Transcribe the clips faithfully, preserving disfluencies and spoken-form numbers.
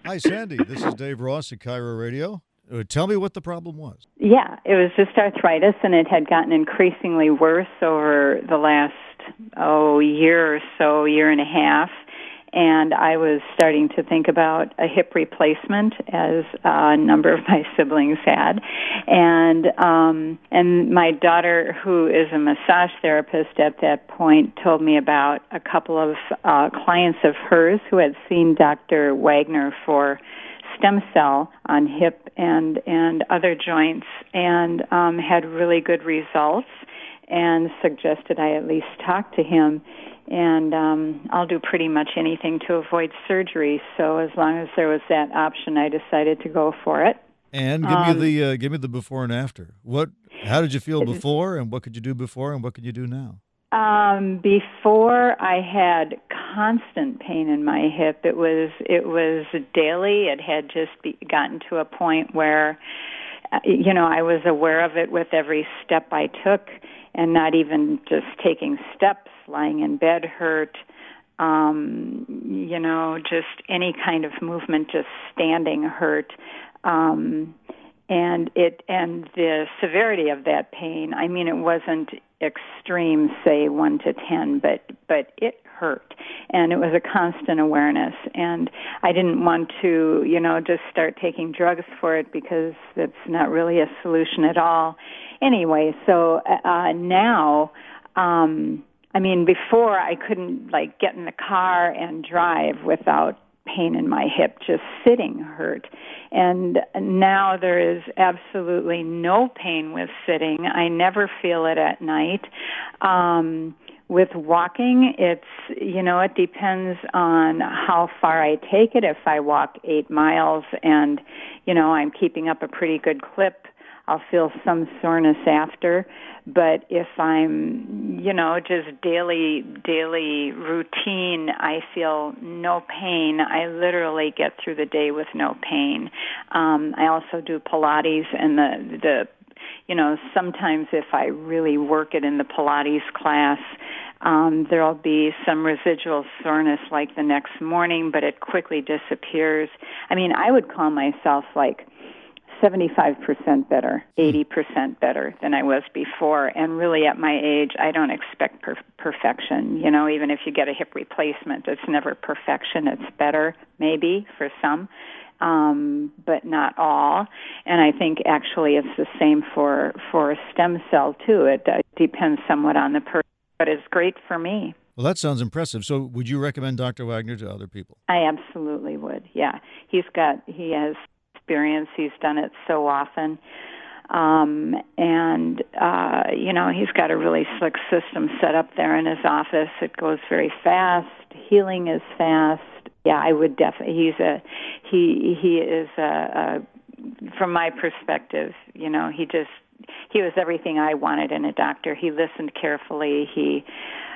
Hi, Sandy. This is Dave Ross at Cairo Radio. Uh, tell me what the problem was. Yeah, it was just arthritis, and it had gotten increasingly worse over the last, oh, year or so, year and a half. And I was starting to think about a hip replacement, as a number of my siblings had. And um, and my daughter, who is a massage therapist at that point, told me about a couple of uh, clients of hers who had seen Doctor Wagner for stem cell on hip and, and other joints, and um, had really good results, and suggested I at least talk to him. And um, I'll do pretty much anything to avoid surgery. So as long as there was that option, I decided to go for it. And give um, me the uh, give me the before and after. What? How did you feel before, and what could you do before, and what can you do now? Um, before, I had constant pain in my hip. It was it was daily. It had just be, gotten to a point where, you know, I was aware of it with every step I took, and not even just taking steps. Lying in bed hurt, um, you know, just any kind of movement, just standing hurt, um, and it and the severity of that pain. I mean, it wasn't extreme, say one to ten, but but it hurt, and it was a constant awareness. And I didn't want to, you know, just start taking drugs for it because that's not really a solution at all. Anyway, so uh, now. Um, I mean, before I couldn't, like, get in the car and drive without pain in my hip. Just sitting hurt. And now there is absolutely no pain with sitting. I never feel it at night. Um, with walking, it's, you know, it depends on how far I take it. If I walk eight miles and, you know, I'm keeping up a pretty good clip, I'll feel some soreness after. But if I'm, you know, just daily, daily routine, I feel no pain. I literally get through the day with no pain. Um, I also do Pilates, and the, the, you know, sometimes if I really work it in the Pilates class, um, there'll be some residual soreness like the next morning, but it quickly disappears. I mean, I would call myself like seventy-five percent better, eighty percent better than I was before. And really at my age, I don't expect per- perfection. You know, even if you get a hip replacement, it's never perfection. It's better, maybe, for some, um, but not all. And I think actually it's the same for, for stem cell, too. It uh, depends somewhat on the person, but it's great for me. Well, that sounds impressive. So would you recommend Doctor Wagner to other people? I absolutely would, yeah. He's got, he has experience. He's done it so often. Um, and, uh, you know, he's got a really slick system set up there in his office. It goes very fast. Healing is fast. Yeah, I would definitely, he's a, he, he is a, a, from my perspective, you know, he just, he was everything I wanted in a doctor. He listened carefully. He,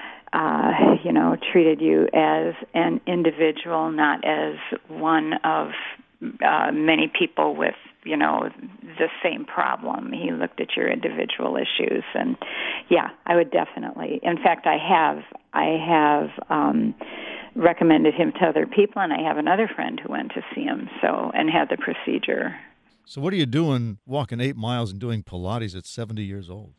uh, you know, treated you as an individual, not as one of Uh, many people with, you know, the same problem. He looked at your individual issues, and yeah, I would definitely. In fact, I have, I have um, recommended him to other people, and I have another friend who went to see him, so and had the procedure. So, what are you doing, walking eight miles and doing Pilates at seventy years old?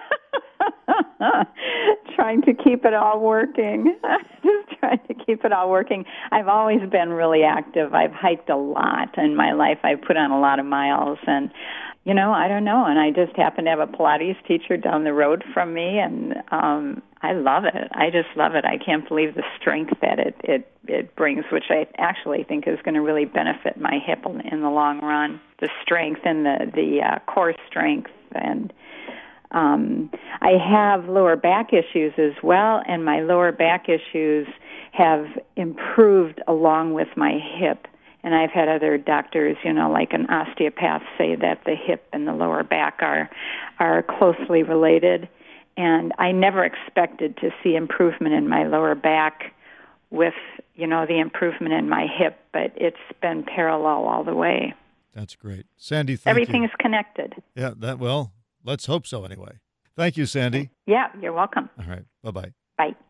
Trying to keep it all working. Just trying to keep it all working. I've always been really active. I've hiked a lot in my life. I've put on a lot of miles, and, you know, I don't know. And I just happen to have a Pilates teacher down the road from me, and um, I love it. I just love it. I can't believe the strength that it, it, it brings, which I actually think is going to really benefit my hip in, in the long run. The strength and the, the uh, core strength, and Um, I have lower back issues as well, and my lower back issues have improved along with my hip. And I've had other doctors, you know, like an osteopath, say that the hip and the lower back are are closely related. And I never expected to see improvement in my lower back with, you know, the improvement in my hip, but it's been parallel all the way. That's great. Sandy, thank Everything you. is connected. Yeah, that well, let's hope so anyway. Thank you, Sandy. Yeah, you're welcome. All right. Bye-bye. Bye.